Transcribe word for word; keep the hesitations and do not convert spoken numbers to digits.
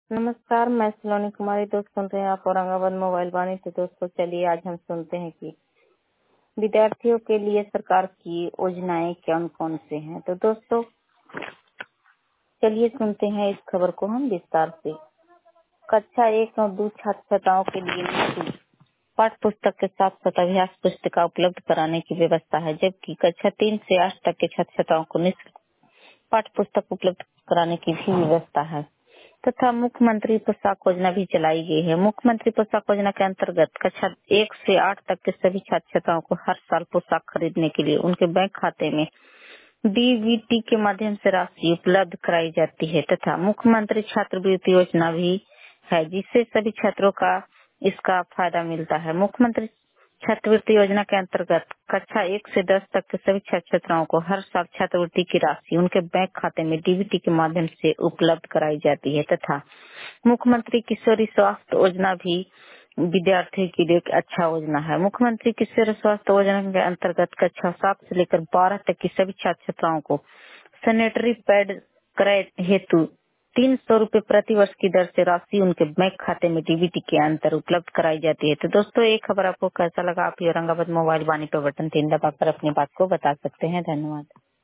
नमस्कार, मैं सलोनी कुमारी। दोस्त सुन रहे हैं आप औरंगाबाद मोबाइल वाणी। तो दोस्तों चलिए आज हम सुनते हैं कि विद्यार्थियों के लिए सरकार की योजनाएं कौन कौन से हैं। तो दोस्तों चलिए सुनते हैं इस खबर को हम विस्तार से। कक्षा एक और दो छात्र छात्राओं के लिए निःशुल्क पाठ्य पुस्तक के साथ साथ अभ्यास पुस्तिका उपलब्ध कराने की व्यवस्था है, जबकि कक्षा तीन से आठ तक के छात्र छात्राओं को निःशुल्क पाठ्य पुस्तक उपलब्ध कराने की भी व्यवस्था है तथा मुख्यमंत्री पोशाक योजना भी चलाई गई है। मुख्यमंत्री पोशाक योजना के अंतर्गत कक्षा एक से आठ तक के सभी छात्र छात्राओं को हर साल पोशाक खरीदने के लिए उनके बैंक खाते में डीबीटी के माध्यम से राशि उपलब्ध कराई जाती है तथा मुख्यमंत्री छात्रवृत्ति योजना भी है, जिससे सभी छात्रों का इसका फायदा मिलता है। मुख्यमंत्री छात्रवृत्ति योजना के अंतर्गत कक्षा एक से दस तक के सभी छात्र छात्राओं को हर साल छात्रवृत्ति की राशि उनके बैंक खाते में डीबीटी के माध्यम से उपलब्ध कराई जाती है तथा मुख्यमंत्री किशोरी स्वास्थ्य योजना भी विद्यार्थियों के लिए एक अच्छा योजना है। मुख्यमंत्री किशोरी स्वास्थ्य योजना के अंतर्गत कक्षा सात से लेकर बारह तक की सभी छात्र छात्राओं को सैनिटरी पैड क्रय हेतु तीन सौ रूपये प्रति वर्ष की दर से राशि उनके बैंक खाते में डीबीटी के अंतर उपलब्ध कराई जाती है। तो दोस्तों एक खबर आपको कैसा लगा, आप औरंगाबाद मोबाइल वाणी पे बटन तीन दबाकर अपनी बात को बता सकते हैं। धन्यवाद।